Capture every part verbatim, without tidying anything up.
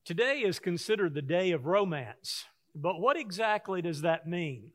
Today is considered the day of romance, but what exactly does that mean?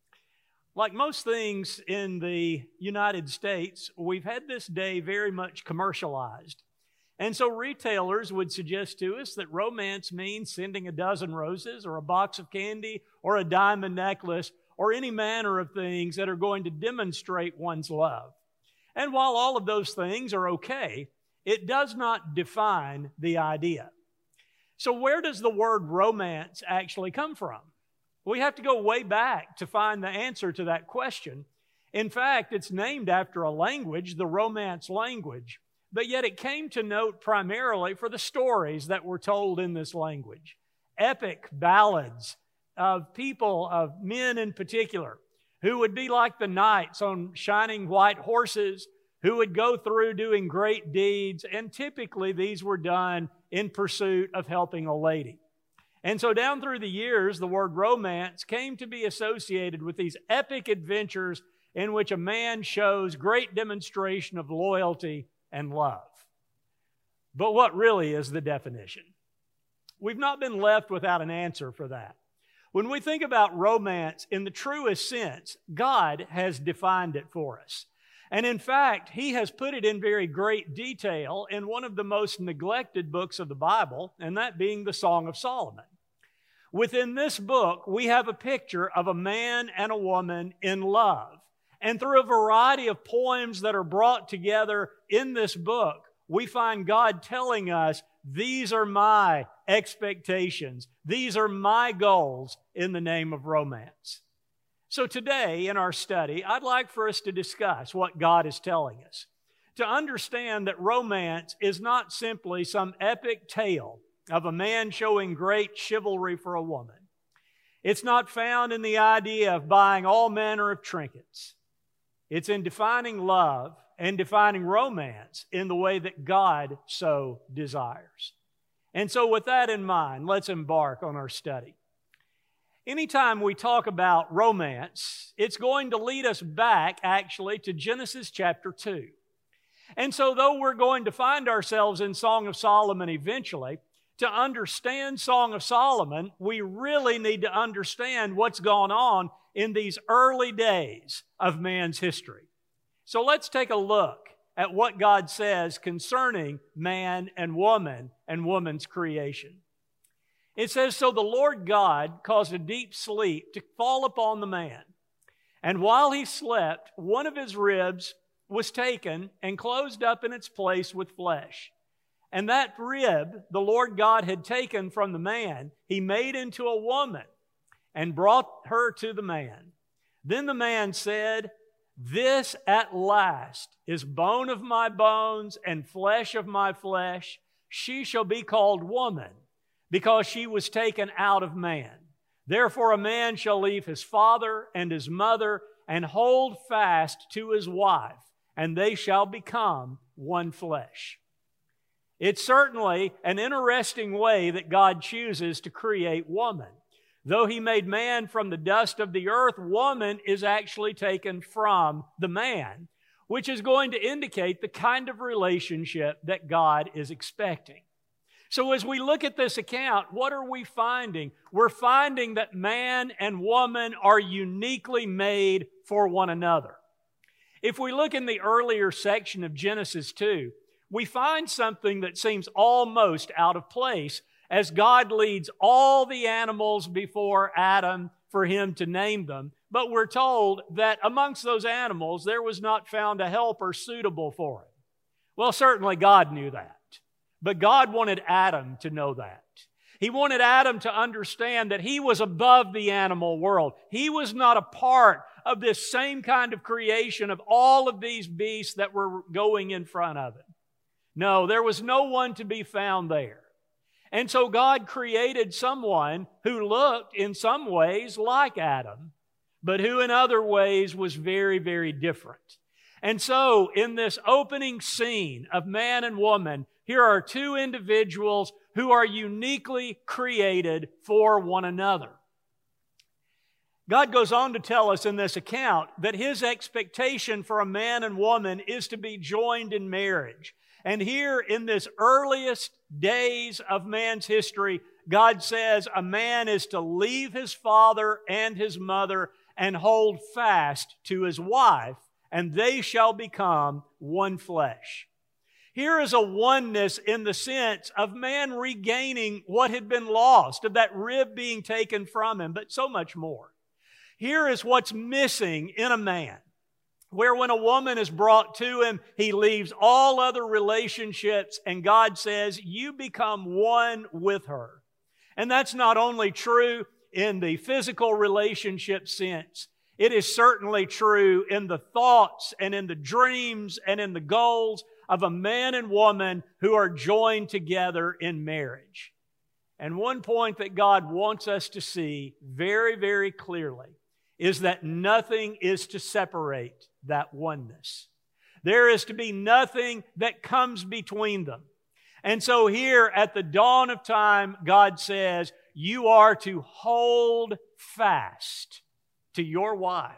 Like most things in the United States, we've had this day very much commercialized. And so retailers would suggest to us that romance means sending a dozen roses or a box of candy or a diamond necklace or any manner of things that are going to demonstrate one's love. And while all of those things are okay, it does not define the idea. So where does the word romance actually come from? We have to go way back to find the answer to that question. In fact, it's named after a language, the Romance language, but yet it came to note primarily for the stories that were told in this language. Epic ballads of people, of men in particular, who would be like the knights on shining white horses, who would go through doing great deeds, and typically these were done in pursuit of helping a lady. And so down through the years, the word romance came to be associated with these epic adventures in which a man shows great demonstration of loyalty and love. But what really is the definition? We've not been left without an answer for that. When we think about romance in the truest sense, God has defined it for us. And in fact, He has put it in very great detail in one of the most neglected books of the Bible, and that being the Song of Solomon. Within this book, we have a picture of a man and a woman in love. And through a variety of poems that are brought together in this book, we find God telling us, these are my expectations. These are my goals in the name of romance. So today in our study, I'd like for us to discuss what God is telling us. To understand that romance is not simply some epic tale of a man showing great chivalry for a woman. It's not found in the idea of buying all manner of trinkets. It's in defining love and defining romance in the way that God so desires. And so with that in mind, let's embark on our study. Anytime we talk about romance, it's going to lead us back, actually, to Genesis chapter two. And so though we're going to find ourselves in Song of Solomon eventually, to understand Song of Solomon, we really need to understand what's gone on in these early days of man's history. So let's take a look at what God says concerning man and woman and woman's creation. It says, "So the Lord God caused a deep sleep to fall upon the man. And while he slept, one of his ribs was taken and closed up in its place with flesh. And that rib the Lord God had taken from the man, He made into a woman and brought her to the man. Then the man said, 'This at last is bone of my bones and flesh of my flesh. She shall be called woman, because she was taken out of man. Therefore a man shall leave his father and his mother and hold fast to his wife, and they shall become one flesh.'" It's certainly an interesting way that God chooses to create woman. Though He made man from the dust of the earth, woman is actually taken from the man, which is going to indicate the kind of relationship that God is expecting. So as we look at this account, what are we finding? We're finding that man and woman are uniquely made for one another. If we look in the earlier section of Genesis two, we find something that seems almost out of place as God leads all the animals before Adam for him to name them. But we're told that amongst those animals, there was not found a helper suitable for him. Well, certainly God knew that. But God wanted Adam to know that. He wanted Adam to understand that he was above the animal world. He was not a part of this same kind of creation of all of these beasts that were going in front of him. No, there was no one to be found there. And so God created someone who looked in some ways like Adam, but who in other ways was very, very different. And so in this opening scene of man and woman, here are two individuals who are uniquely created for one another. God goes on to tell us in this account that His expectation for a man and woman is to be joined in marriage. And here in this earliest days of man's history, God says a man is to leave his father and his mother and hold fast to his wife, and they shall become one flesh. Here is a oneness in the sense of man regaining what had been lost, of that rib being taken from him, but so much more. Here is what's missing in a man, where when a woman is brought to him, he leaves all other relationships, and God says, you become one with her. And that's not only true in the physical relationship sense, it is certainly true in the thoughts and in the dreams and in the goals of a man and woman who are joined together in marriage. And one point that God wants us to see very, very clearly is that nothing is to separate that oneness. There is to be nothing that comes between them. And so here at the dawn of time, God says, you are to hold fast to your wife.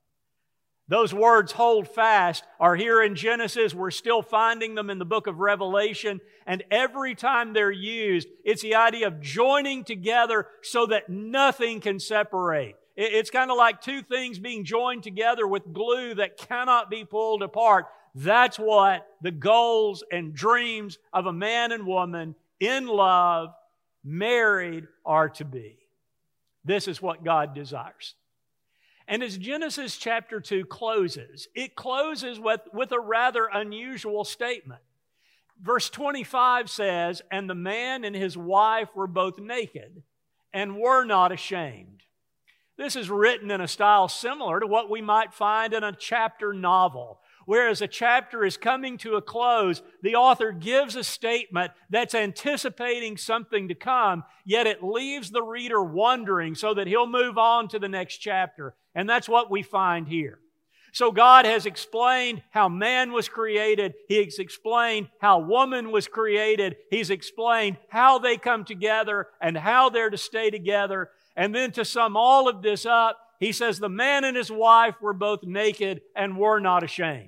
Those words, hold fast, are here in Genesis. We're still finding them in the book of Revelation. And every time they're used, it's the idea of joining together so that nothing can separate. It's kind of like two things being joined together with glue that cannot be pulled apart. That's what the goals and dreams of a man and woman in love, married, are to be. This is what God desires. And as Genesis chapter two closes, it closes with, with a rather unusual statement. Verse twenty-five says, and the man and his wife were both naked and were not ashamed. This is written in a style similar to what we might find in a chapter novel. Whereas a chapter is coming to a close, the author gives a statement that's anticipating something to come, yet it leaves the reader wondering so that he'll move on to the next chapter. And that's what we find here. So God has explained how man was created. He's explained how woman was created. He's explained how they come together and how they're to stay together. And then to sum all of this up, he says the man and his wife were both naked and were not ashamed.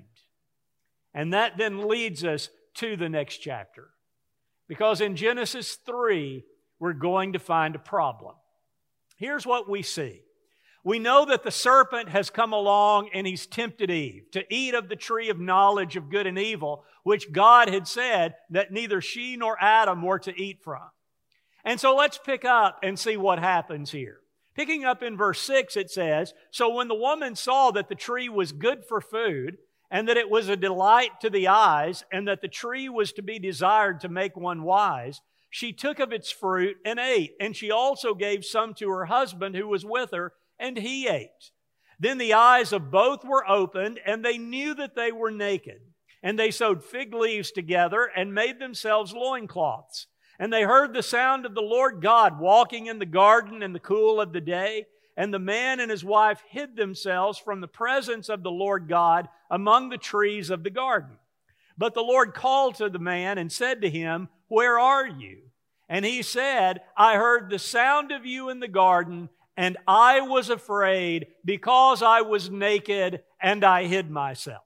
And that then leads us to the next chapter. Because in Genesis three, we're going to find a problem. Here's what we see. We know that the serpent has come along and he's tempted Eve to eat of the tree of knowledge of good and evil, which God had said that neither she nor Adam were to eat from. And so let's pick up and see what happens here. Picking up in verse six, it says, so when the woman saw that the tree was good for food, and that it was a delight to the eyes, and that the tree was to be desired to make one wise, she took of its fruit and ate, and she also gave some to her husband who was with her, and he ate. Then the eyes of both were opened, and they knew that they were naked. And they sewed fig leaves together and made themselves loincloths. And they heard the sound of the Lord God walking in the garden in the cool of the day. And the man and his wife hid themselves from the presence of the Lord God among the trees of the garden. But the Lord called to the man and said to him, where are you? And he said, I heard the sound of you in the garden, and I was afraid because I was naked and I hid myself.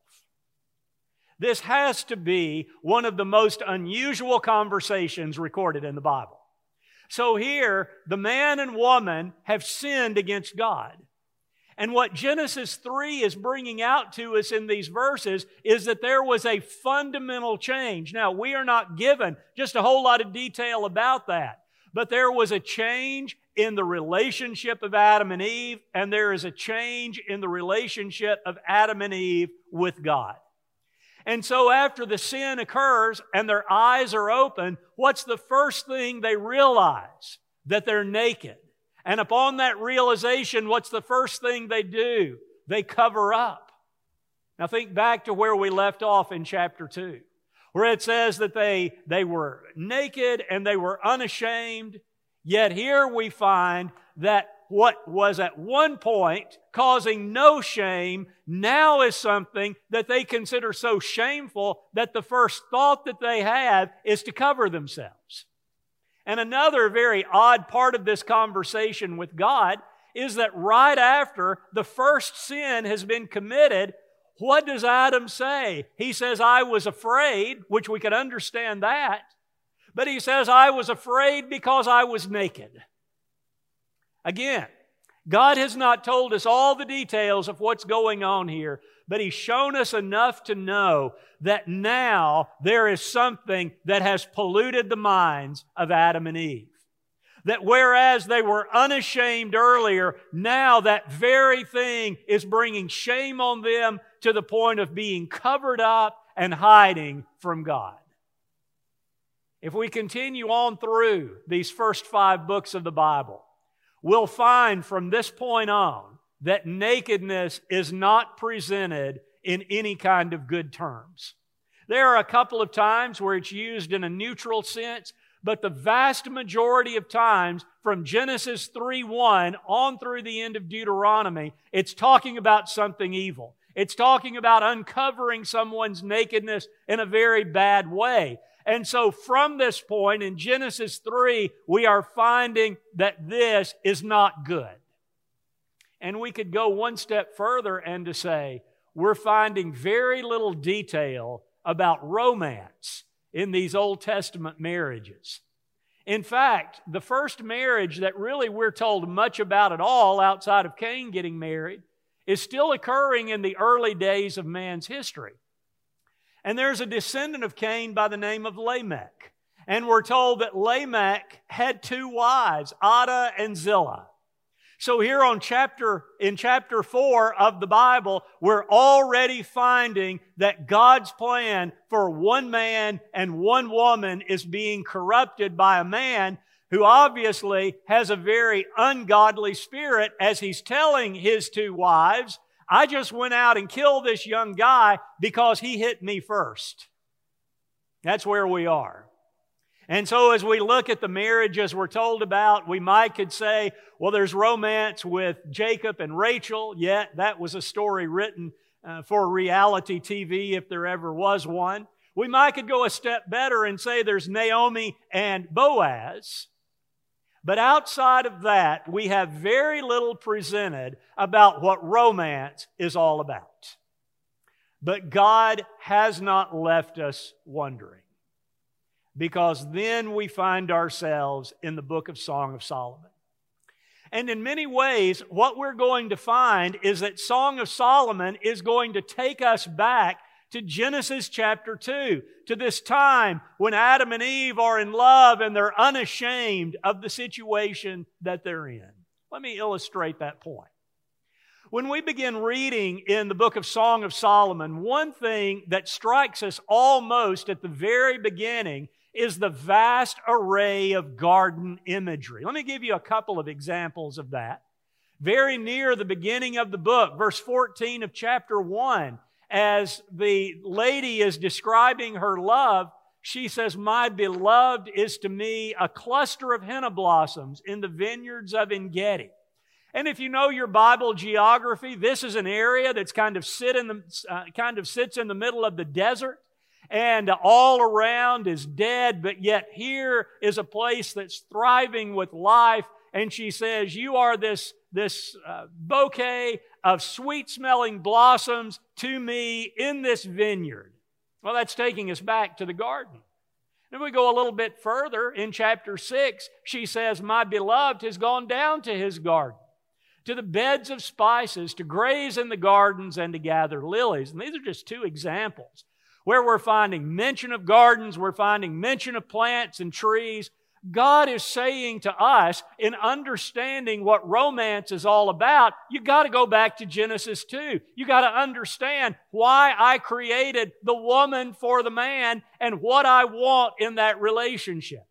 This has to be one of the most unusual conversations recorded in the Bible. So here, the man and woman have sinned against God. And what Genesis three is bringing out to us in these verses is that there was a fundamental change. Now, we are not given just a whole lot of detail about that, but there was a change in the relationship of Adam and Eve, and there is a change in the relationship of Adam and Eve with God. And so after the sin occurs and their eyes are open, what's the first thing they realize? That they're naked. And upon that realization, what's the first thing they do? They cover up. Now think back to where we left off in chapter two, where it says that they, they were naked and they were unashamed. Yet here we find that what was at one point causing no shame now is something that they consider so shameful that the first thought that they have is to cover themselves. And another very odd part of this conversation with God is that right after the first sin has been committed, what does Adam say? He says, I was afraid, which we could understand that. But he says, I was afraid because I was naked. Again, God has not told us all the details of what's going on here, but He's shown us enough to know that now there is something that has polluted the minds of Adam and Eve. That whereas they were unashamed earlier, now that very thing is bringing shame on them to the point of being covered up and hiding from God. If we continue on through these first five books of the Bible, we'll find from this point on that nakedness is not presented in any kind of good terms. There are a couple of times where it's used in a neutral sense, but the vast majority of times from Genesis three one on through the end of Deuteronomy, it's talking about something evil. It's talking about uncovering someone's nakedness in a very bad way. And so from this point in Genesis three, we are finding that this is not good. And we could go one step further and to say, we're finding very little detail about romance in these Old Testament marriages. In fact, the first marriage that really we're told much about at all outside of Cain getting married is still occurring in the early days of man's history. And there's a descendant of Cain by the name of Lamech. And we're told that Lamech had two wives, Adah and Zillah. So here on chapter, in chapter four of the Bible, we're already finding that God's plan for one man and one woman is being corrupted by a man who obviously has a very ungodly spirit as he's telling his two wives, I just went out and killed this young guy because he hit me first. That's where we are. And so as we look at the marriages we're told about, we might could say, well, there's romance with Jacob and Rachel. Yet that was a story written uh, for reality T V if there ever was one. We might could go a step better and say there's Naomi and Boaz. But outside of that, we have very little presented about what romance is all about. But God has not left us wondering, because then we find ourselves in the book of Song of Solomon. And in many ways, what we're going to find is that Song of Solomon is going to take us back to Genesis chapter two, to this time when Adam and Eve are in love and they're unashamed of the situation that they're in. Let me illustrate that point. When we begin reading in the book of Song of Solomon, one thing that strikes us almost at the very beginning is the vast array of garden imagery. Let me give you a couple of examples of that. Very near the beginning of the book, verse fourteen of chapter one, as the lady is describing her love, she says, my beloved is to me a cluster of henna blossoms in the vineyards of En-Gedi. And if you know your Bible geography, this is an area that's kind of sit in the uh, kind of sits in the middle of the desert, and all around is dead, but yet here is a place that's thriving with life. And she says, you are this, this uh, bouquet of sweet-smelling blossoms to me in this vineyard. Well, that's taking us back to the garden. Then we go a little bit further in chapter six. She says, my beloved has gone down to his garden, to the beds of spices, to graze in the gardens and to gather lilies. And these are just two examples where we're finding mention of gardens, we're finding mention of plants and trees. God is saying to us, in understanding what romance is all about, you got to go back to Genesis two. You got to understand why I created the woman for the man and what I want in that relationship.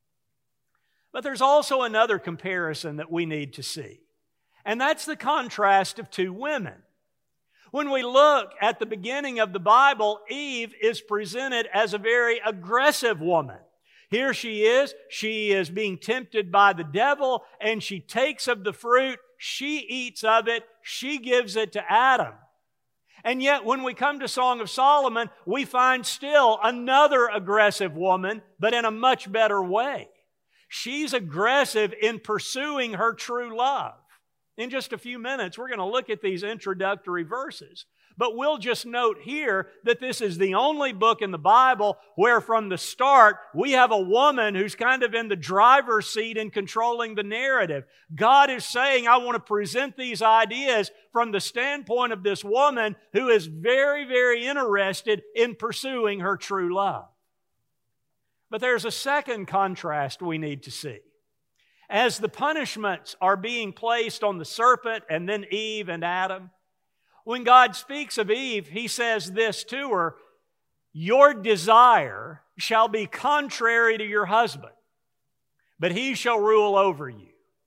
But there's also another comparison that we need to see, and that's the contrast of two women. When we look at the beginning of the Bible, Eve is presented as a very aggressive woman. Here she is, she is being tempted by the devil, and she takes of the fruit, she eats of it, she gives it to Adam. And yet when we come to Song of Solomon, we find still another aggressive woman, but in a much better way. She's aggressive in pursuing her true love. In just a few minutes, we're going to look at these introductory verses. But we'll just note here that this is the only book in the Bible where from the start we have a woman who's kind of in the driver's seat and controlling the narrative. God is saying, I want to present these ideas from the standpoint of this woman who is very, very interested in pursuing her true love. But there's a second contrast we need to see. As the punishments are being placed on the serpent and then Eve and Adam, when God speaks of Eve, He says this to her, your desire shall be contrary to your husband, but he shall rule over you.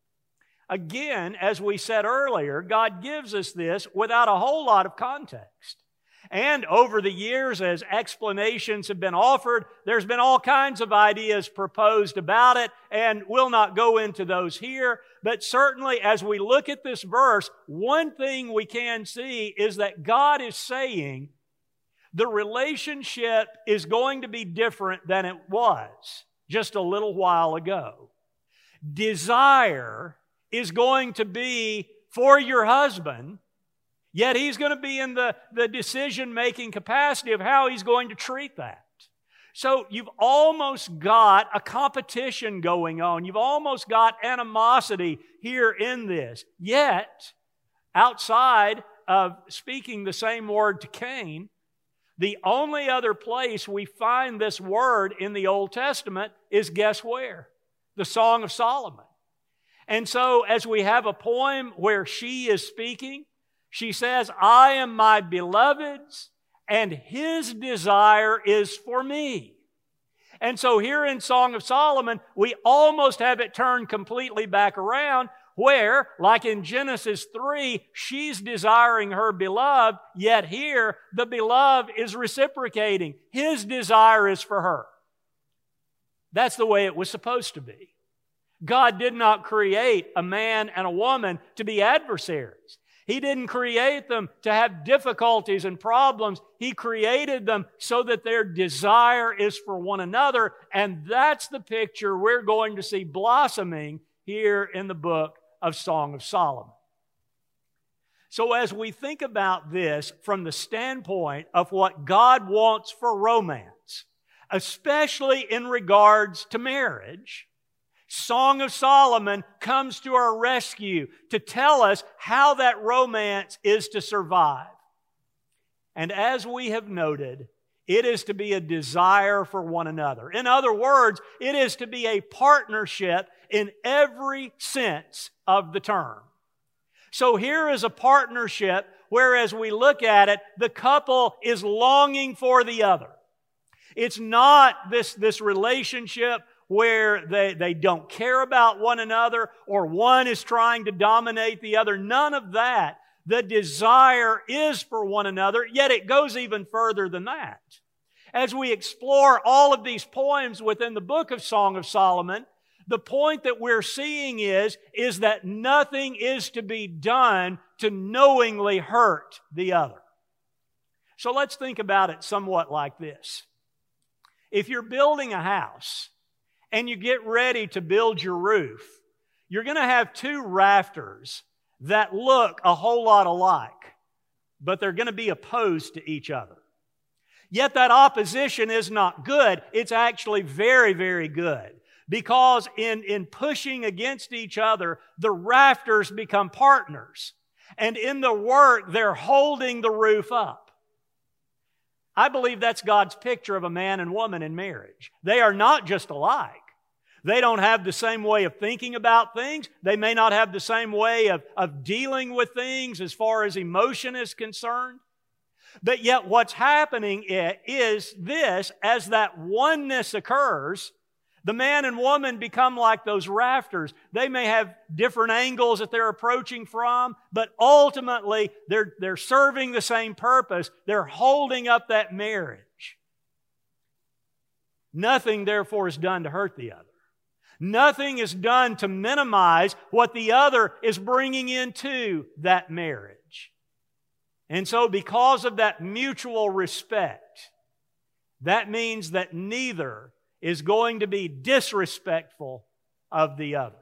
Again, as we said earlier, God gives us this without a whole lot of context. And over the years, as explanations have been offered, there's been all kinds of ideas proposed about it, and we'll not go into those here. But certainly, as we look at this verse, one thing we can see is that God is saying the relationship is going to be different than it was just a little while ago. Desire is going to be for your husband, yet he's going to be in the, the decision-making capacity of how he's going to treat that. So you've almost got a competition going on. You've almost got animosity here in this. Yet, outside of speaking the same word to Cain, the only other place we find this word in the Old Testament is guess where? The Song of Solomon. And so as we have a poem where she is speaking, she says, I am my beloved's, and his desire is for me. And so here in Song of Solomon, we almost have it turned completely back around, where, like in Genesis three, she's desiring her beloved, yet here the beloved is reciprocating. His desire is for her. That's the way it was supposed to be. God did not create a man and a woman to be adversaries. He didn't create them to have difficulties and problems. He created them so that their desire is for one another, and that's the picture we're going to see blossoming here in the book of Song of Solomon. So as we think about this from the standpoint of what God wants for romance, especially in regards to marriage, Song of Solomon comes to our rescue to tell us how that romance is to survive. And as we have noted, it is to be a desire for one another. In other words, it is to be a partnership in every sense of the term. So here is a partnership where, as we look at it, the couple is longing for the other. It's not this, this relationship where they, they don't care about one another or one is trying to dominate the other. None of that. The desire is for one another, yet it goes even further than that. As we explore all of these poems within the book of Song of Solomon, the point that we're seeing is, is that nothing is to be done to knowingly hurt the other. So let's think about it somewhat like this. If you're building a house, and you get ready to build your roof, you're going to have two rafters that look a whole lot alike, but they're going to be opposed to each other. Yet that opposition is not good. It's actually very, very good. Because in, in pushing against each other, the rafters become partners. And in the work, they're holding the roof up. I believe that's God's picture of a man and woman in marriage. They are not just alike. They don't have the same way of thinking about things. They may not have the same way of, of dealing with things as far as emotion is concerned. But yet what's happening is this, as that oneness occurs, the man and woman become like those rafters. They may have different angles that they're approaching from, but ultimately they're, they're serving the same purpose. They're holding up that marriage. Nothing, therefore, is done to hurt the other. Nothing is done to minimize what the other is bringing into that marriage. And so because of that mutual respect, that means that neither is going to be disrespectful of the other.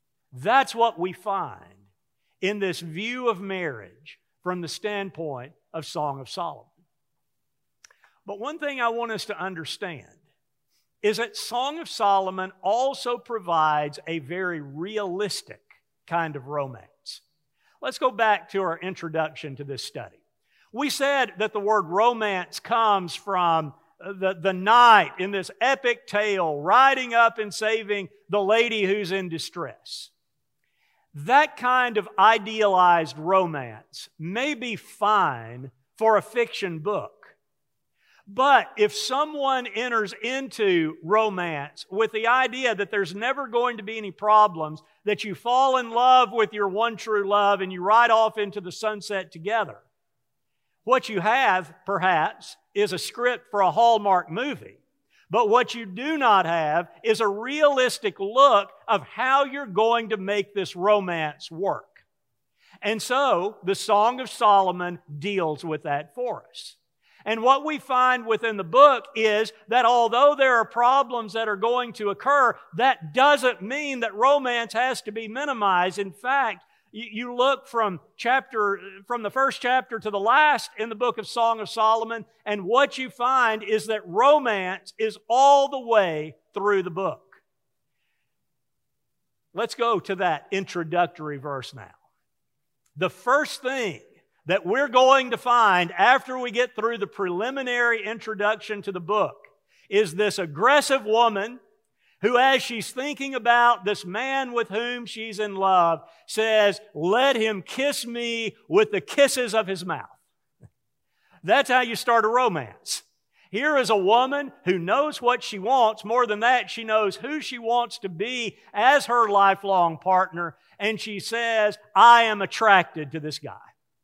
That's what we find in this view of marriage from the standpoint of Song of Solomon. But one thing I want us to understand is that Song of Solomon also provides a very realistic kind of romance. Let's go back to our introduction to this study. We said that the word romance comes from the, the knight in this epic tale riding up and saving the lady who's in distress. That kind of idealized romance may be fine for a fiction book. But if someone enters into romance with the idea that there's never going to be any problems, that you fall in love with your one true love and you ride off into the sunset together, what you have, perhaps, is a script for a Hallmark movie. But what you do not have is a realistic look of how you're going to make this romance work. And so, the Song of Solomon deals with that for us. And what we find within the book is that although there are problems that are going to occur, that doesn't mean that romance has to be minimized. In fact, you look from chapter, from the first chapter to the last in the book of Song of Solomon, and what you find is that romance is all the way through the book. Let's go to that introductory verse now. The first thing that we're going to find after we get through the preliminary introduction to the book is this aggressive woman who, as she's thinking about this man with whom she's in love, says, "Let him kiss me with the kisses of his mouth." That's how you start a romance. Here is a woman who knows what she wants. More than that, she knows who she wants to be as her lifelong partner, and she says, "I am attracted to this guy."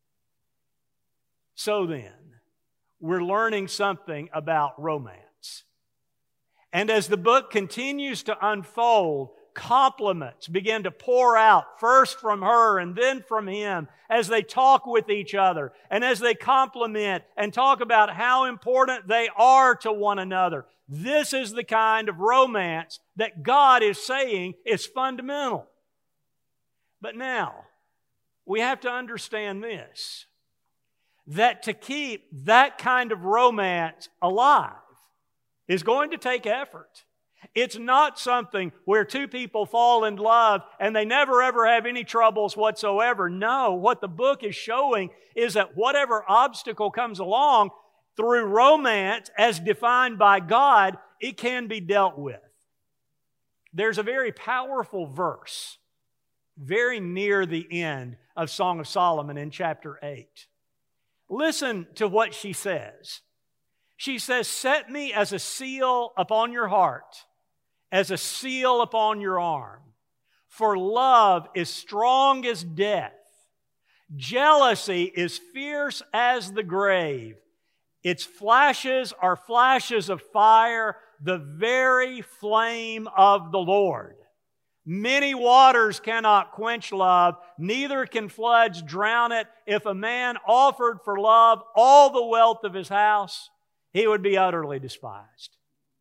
So then, we're learning something about romance. And as the book continues to unfold, compliments begin to pour out, first from her and then from him, as they talk with each other, and as they compliment and talk about how important they are to one another. This is the kind of romance that God is saying is fundamental. But now, we have to understand this, that to keep that kind of romance alive is going to take effort. It's not something where two people fall in love and they never ever have any troubles whatsoever. No, what the book is showing is that whatever obstacle comes along through romance as defined by God, it can be dealt with. There's a very powerful verse very near the end of Song of Solomon in chapter eight. Listen to what she says. She says, "Set me as a seal upon your heart, as a seal upon your arm. For love is strong as death. Jealousy is fierce as the grave. Its flashes are flashes of fire, the very flame of the Lord. Many waters cannot quench love, neither can floods drown it. If a man offered for love all the wealth of his house, he would be utterly despised."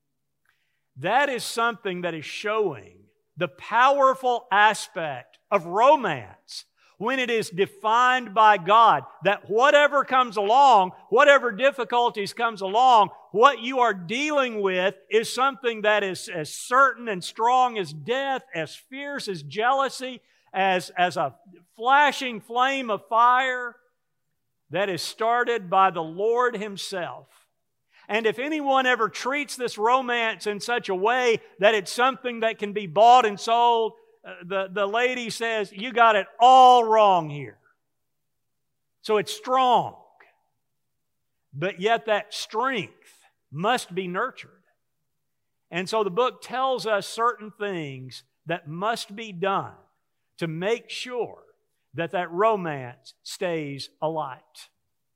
That is something that is showing the powerful aspect of romance when it is defined by God, that whatever comes along, whatever difficulties comes along, what you are dealing with is something that is as certain and strong as death, as fierce as jealousy, as, as a flashing flame of fire that is started by the Lord Himself. And if anyone ever treats this romance in such a way that it's something that can be bought and sold, the, the lady says, "You got it all wrong here." So it's strong. But yet that strength must be nurtured. And so the book tells us certain things that must be done to make sure that that romance stays alight.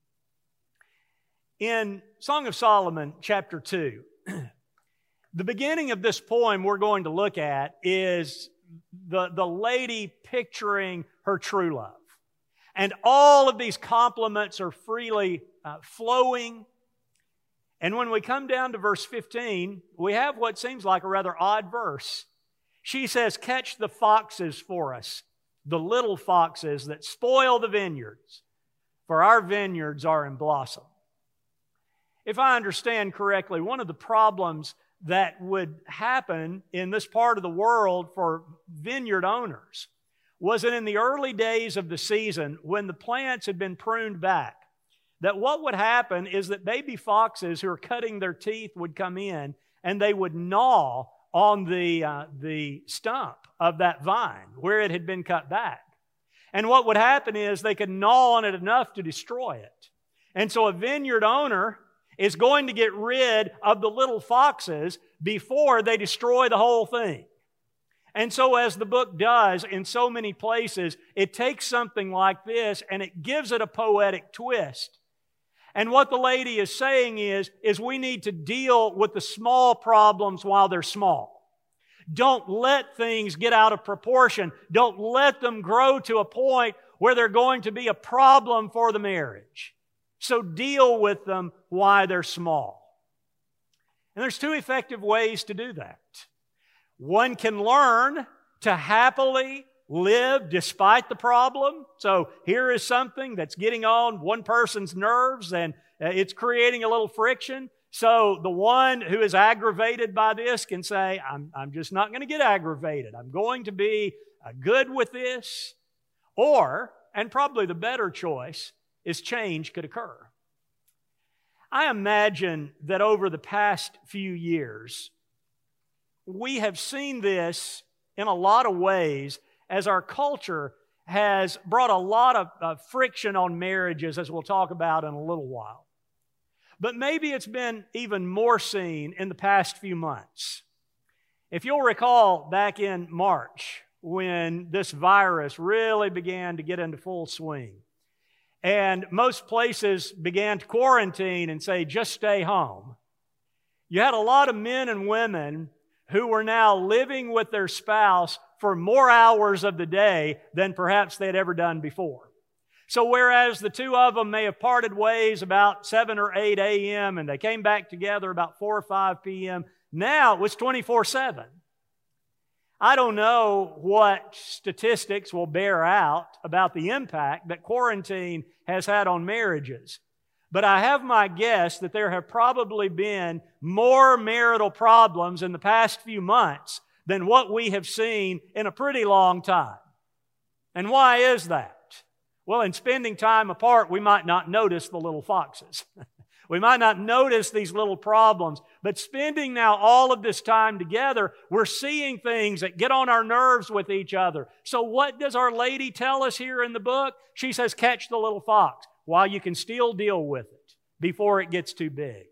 In Song of Solomon, chapter two, the beginning of this poem we're going to look at is the, the lady picturing her true love. And all of these compliments are freely uh, flowing. And when we come down to verse fifteen, we have what seems like a rather odd verse. She says, "Catch the foxes for us, the little foxes that spoil the vineyards. for our vineyards are in blossom. If I understand correctly, one of the problems that would happen in this part of the world for vineyard owners was that in the early days of the season, when the plants had been pruned back, that what would happen is that baby foxes who are cutting their teeth would come in and they would gnaw on the, uh, the stump of that vine where it had been cut back. And what would happen is they could gnaw on it enough to destroy it. And so a vineyard owner is going to get rid of the little foxes before they destroy the whole thing. And so as the book does in so many places, it takes something like this and it gives it a poetic twist. And what the lady is saying is, is we need to deal with the small problems while they're small. Don't let things get out of proportion. Don't let them grow to a point where they're going to be a problem for the marriage. So deal with them while they're small. And there's two effective ways to do that. One can learn to happily live despite the problem. So here is something that's getting on one person's nerves and it's creating a little friction. So the one who is aggravated by this can say, I'm, I'm just not going to get aggravated. I'm going to be uh, good with this. Or, and probably the better choice, is change could occur. I imagine that over the past few years, we have seen this in a lot of ways as our culture has brought a lot of uh, friction on marriages, as we'll talk about in a little while. But maybe it's been even more seen in the past few months. If you'll recall back in March, when this virus really began to get into full swing, and most places began to quarantine and say, just stay home, you had a lot of men and women who were now living with their spouse for more hours of the day than perhaps they had ever done before. So whereas the two of them may have parted ways about seven or eight a.m. and they came back together about four or five p.m., now it was twenty-four seven. I don't know what statistics will bear out about the impact that quarantine has had on marriages, but I have my guess that there have probably been more marital problems in the past few months than what we have seen in a pretty long time. And why is that? Well, in spending time apart, we might not notice the little foxes. We might not notice these little problems. But spending now all of this time together, we're seeing things that get on our nerves with each other. So what does Our Lady tell us here in the book? She says, catch the little fox while you can still deal with it before it gets too big.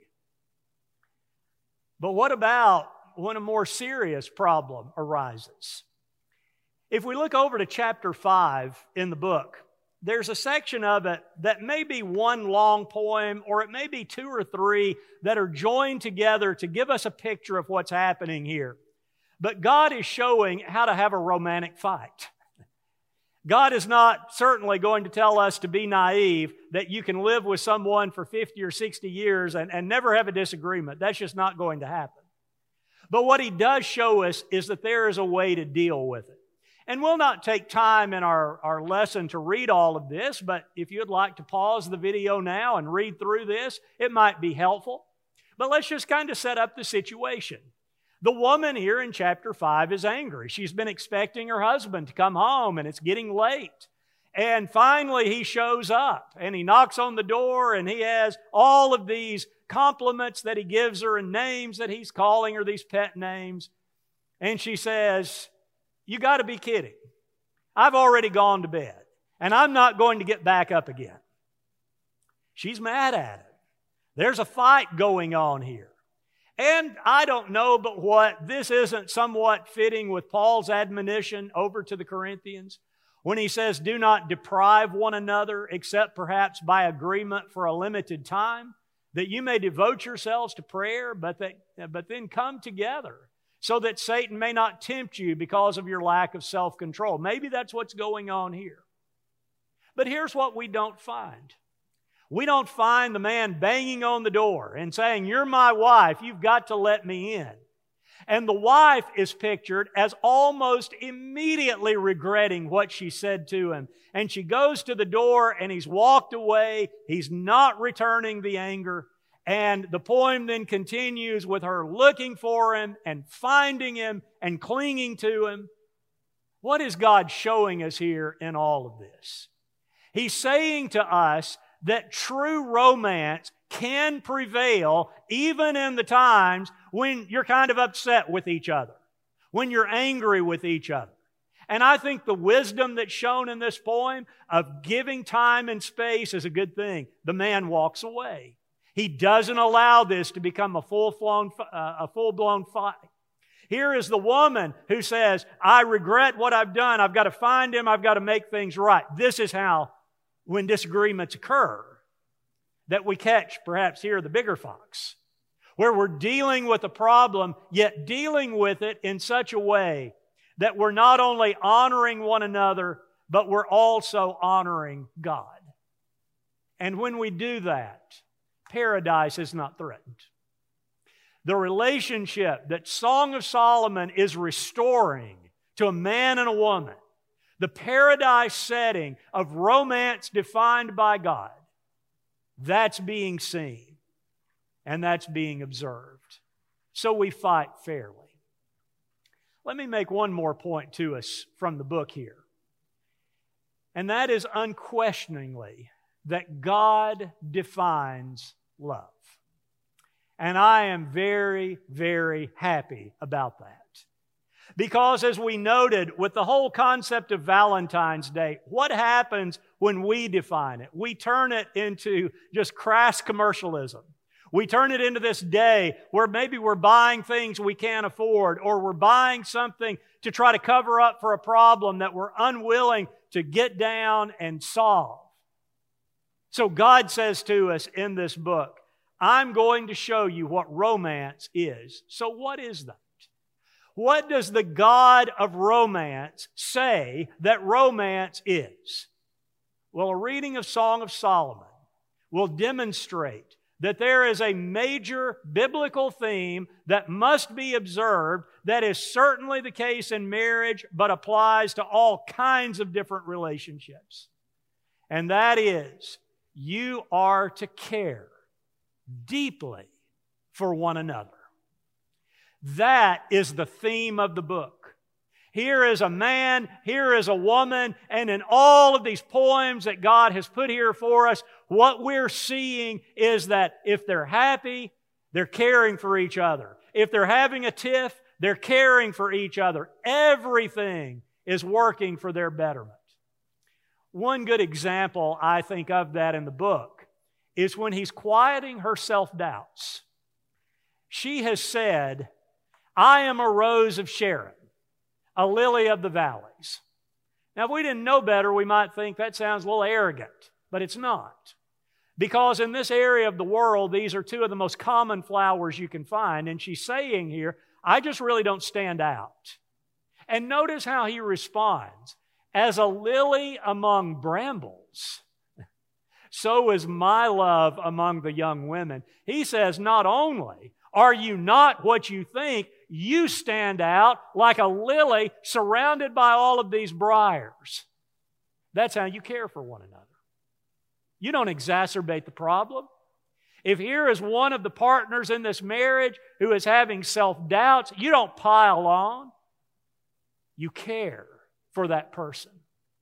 But what about when a more serious problem arises? If we look over to chapter five in the book, there's a section of it that may be one long poem, or it may be two or three that are joined together to give us a picture of what's happening here. But God is showing how to have a romantic fight. God is not certainly going to tell us to be naive, that you can live with someone for fifty or sixty years and, and never have a disagreement. That's just not going to happen. But what He does show us is that there is a way to deal with it. And we'll not take time in our, our lesson to read all of this, but if you'd like to pause the video now and read through this, it might be helpful. But let's just kind of set up the situation. The woman here in chapter five is angry. She's been expecting her husband to come home, and it's getting late. And finally he shows up, and he knocks on the door, and he has all of these compliments that he gives her and names that he's calling her, these pet names. And she says, you got to be kidding. I've already gone to bed, and I'm not going to get back up again. She's mad at him. There's a fight going on here. And I don't know but what this isn't somewhat fitting with Paul's admonition over to the Corinthians when he says, do not deprive one another except perhaps by agreement for a limited time, that you may devote yourselves to prayer, but, that, but then come together, so that Satan may not tempt you because of your lack of self-control. Maybe that's what's going on here. But here's what we don't find. We don't find the man banging on the door and saying, you're my wife, you've got to let me in. And the wife is pictured as almost immediately regretting what she said to him. And she goes to the door and he's walked away. He's not returning the anger. And the poem then continues with her looking for him and finding him and clinging to him. What is God showing us here in all of this? He's saying to us that true romance can prevail even in the times when you're kind of upset with each other, when you're angry with each other. And I think the wisdom that's shown in this poem of giving time and space is a good thing. The man walks away. He doesn't allow this to become a full-blown, uh, a full-blown fight. Here is the woman who says, I regret what I've done. I've got to find him. I've got to make things right. This is how, when disagreements occur, that we catch perhaps here the bigger fox, where we're dealing with a problem, yet dealing with it in such a way that we're not only honoring one another, but we're also honoring God. And when we do that, paradise is not threatened. The relationship that Song of Solomon is restoring to a man and a woman, the paradise setting of romance defined by God, that's being seen and that's being observed. So we fight fairly. Let me make one more point to us from the book here. And that is unquestioningly that God defines love. And I am very, very happy about that. Because as we noted with the whole concept of Valentine's Day, what happens when we define it? We turn it into just crass commercialism. We turn it into this day where maybe we're buying things we can't afford, or we're buying something to try to cover up for a problem that we're unwilling to get down and solve. So God says to us in this book, I'm going to show you what romance is. So what is that? What does the God of romance say that romance is? Well, a reading of Song of Solomon will demonstrate that there is a major biblical theme that must be observed that is certainly the case in marriage, but applies to all kinds of different relationships. And that is, you are to care deeply for one another. That is the theme of the book. Here is a man, here is a woman, and in all of these poems that God has put here for us, what we're seeing is that if they're happy, they're caring for each other. If they're having a tiff, they're caring for each other. Everything is working for their betterment. One good example, I think, of that in the book is when he's quieting her self-doubts. She has said, I am a rose of Sharon, a lily of the valleys. Now, if we didn't know better, we might think that sounds a little arrogant, but it's not. Because in this area of the world, these are two of the most common flowers you can find. And she's saying here, I just really don't stand out. And notice how he responds. As a lily among brambles, so is my love among the young women. He says, not only are you not what you think, you stand out like a lily surrounded by all of these briars. That's how you care for one another. You don't exacerbate the problem. If here is one of the partners in this marriage who is having self-doubts, you don't pile on. You care for that person.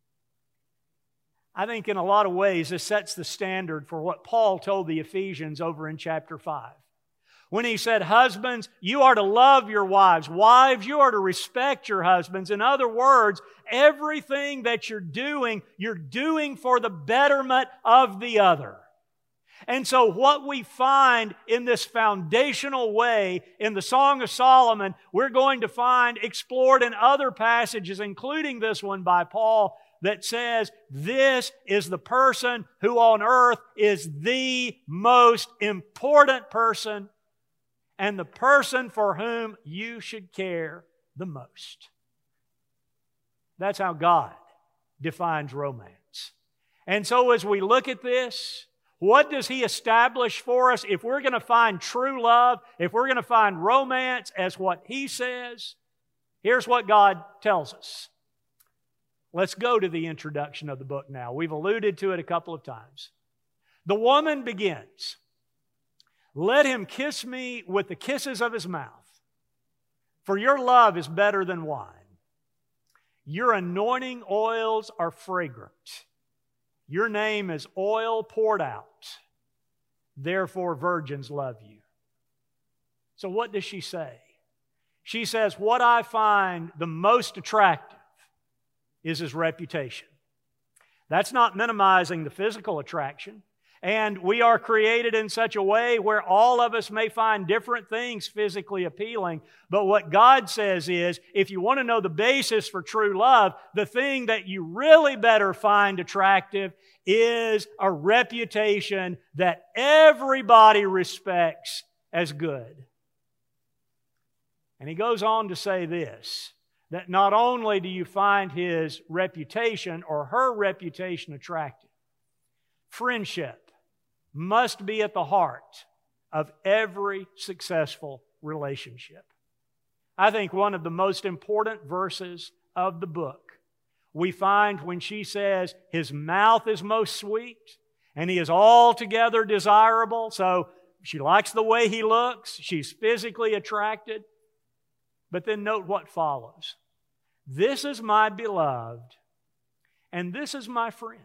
I think in a lot of ways this sets the standard for what Paul told the Ephesians over in chapter five. When he said, husbands, you are to love your wives. Wives, you are to respect your husbands. In other words, everything that you're doing, you're doing for the betterment of the other. And so what we find in this foundational way in the Song of Solomon, we're going to find explored in other passages, including this one by Paul, that says this is the person who on earth is the most important person and the person for whom you should care the most. That's how God defines romance. And so as we look at this, What does He establish for us? If we're going to find true love, if we're going to find romance as what He says, here's what God tells us. Let's go to the introduction of the book now. We've alluded to it a couple of times. The woman begins, "Let him kiss me with the kisses of his mouth, for your love is better than wine. Your anointing oils are fragrant. Your name is oil poured out. Therefore, virgins love you." So what does she say? She says, what I find the most attractive is his reputation. That's not minimizing the physical attraction. And we are created in such a way where all of us may find different things physically appealing. But what God says is, if you want to know the basis for true love, the thing that you really better find attractive is a reputation that everybody respects as good. And he goes on to say this, that not only do you find his reputation or her reputation attractive, friendship must be at the heart of every successful relationship. I think one of the most important verses of the book we find when she says his mouth is most sweet and he is altogether desirable. So she likes the way he looks. She's physically attracted. But then note what follows. This is my beloved, and this is my friend.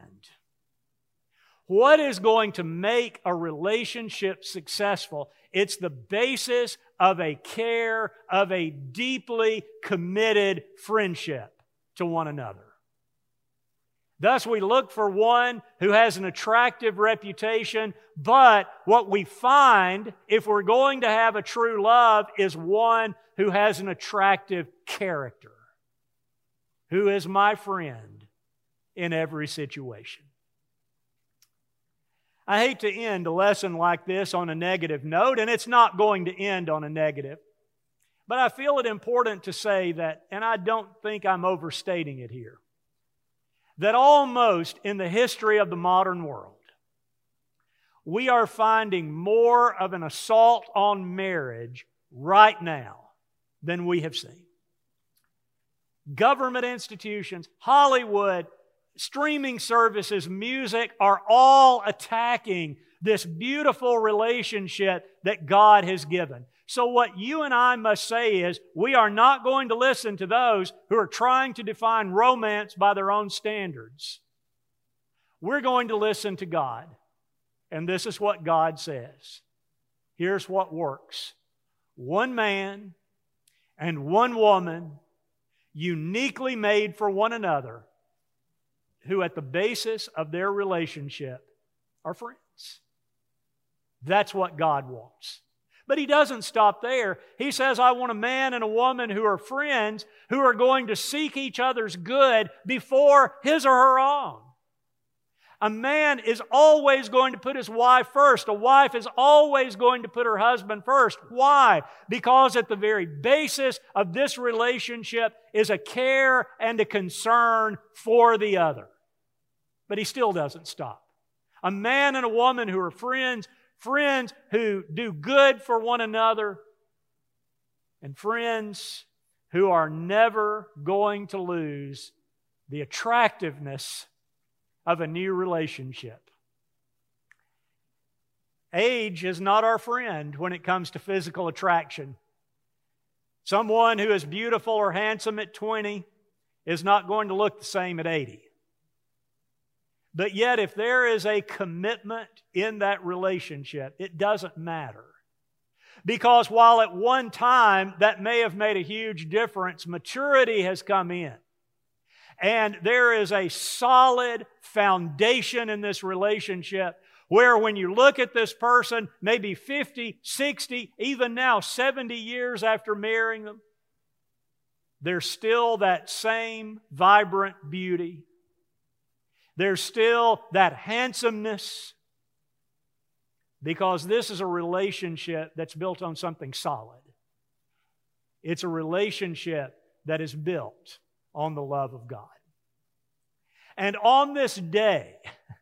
What is going to make a relationship successful? It's the basis of a care, of a deeply committed friendship to one another. Thus, we look for one who has an attractive reputation, but what we find, if we're going to have a true love, is one who has an attractive character, who is my friend in every situation. I hate to end a lesson like this on a negative note, and it's not going to end on a negative. But I feel it important to say that, and I don't think I'm overstating it here, that almost in the history of the modern world, we are finding more of an assault on marriage right now than we have seen. Government institutions, Hollywood, streaming services, music are all attacking this beautiful relationship that God has given. So what you and I must say is, we are not going to listen to those who are trying to define romance by their own standards. We're going to listen to God. And this is what God says. Here's what works. One man and one woman, uniquely made for one another, who at the basis of their relationship are friends. That's what God wants. But He doesn't stop there. He says, I want a man and a woman who are friends, who are going to seek each other's good before his or her own. A man is always going to put his wife first. A wife is always going to put her husband first. Why? Because at the very basis of this relationship is a care and a concern for the other. But he still doesn't stop. A man and a woman who are friends, friends who do good for one another, and friends who are never going to lose the attractiveness of a new relationship. Age is not our friend when it comes to physical attraction. Someone who is beautiful or handsome at twenty is not going to look the same at eighty. But yet, if there is a commitment in that relationship, it doesn't matter. Because while at one time that may have made a huge difference, maturity has come in. And there is a solid foundation in this relationship where when you look at this person, maybe fifty, sixty, even now seventy years after marrying them, there's still that same vibrant beauty. There's still that handsomeness, because this is a relationship that's built on something solid. It's a relationship that is built on the love of God. And on this day,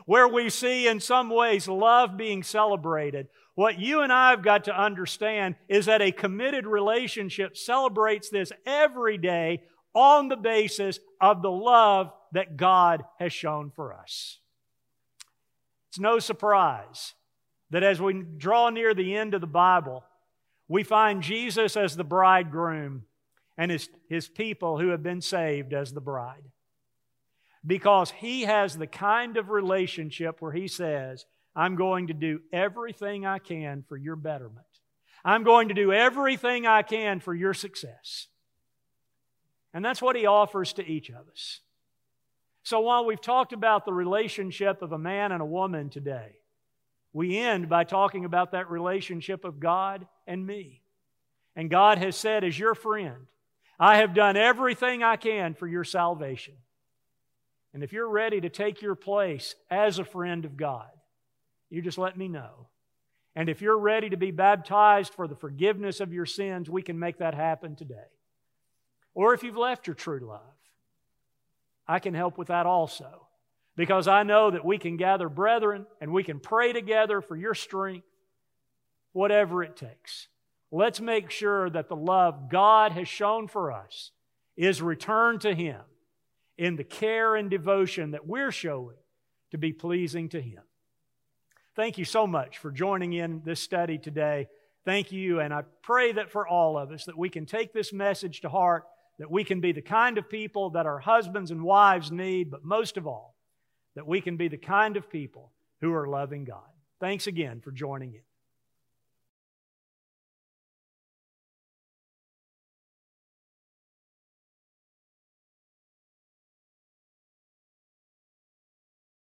where we see in some ways love being celebrated. What you and I have got to understand is that a committed relationship celebrates this every day on the basis of the love that God has shown for us. It's no surprise that as we draw near the end of the Bible, we find Jesus as the bridegroom and his, his people who have been saved as the bride. Because He has the kind of relationship where He says, I'm going to do everything I can for your betterment. I'm going to do everything I can for your success. And that's what He offers to each of us. So while we've talked about the relationship of a man and a woman today, we end by talking about that relationship of God and me. And God has said, as your friend, I have done everything I can for your salvation. And if you're ready to take your place as a friend of God, you just let me know. And if you're ready to be baptized for the forgiveness of your sins, we can make that happen today. Or if you've left your true love, I can help with that also. Because I know that we can gather brethren and we can pray together for your strength, whatever it takes. Let's make sure that the love God has shown for us is returned to Him in the care and devotion that we're showing to be pleasing to Him. Thank you so much for joining in this study today. Thank you, and I pray that for all of us that we can take this message to heart, that we can be the kind of people that our husbands and wives need, but most of all, that we can be the kind of people who are loving God. Thanks again for joining in.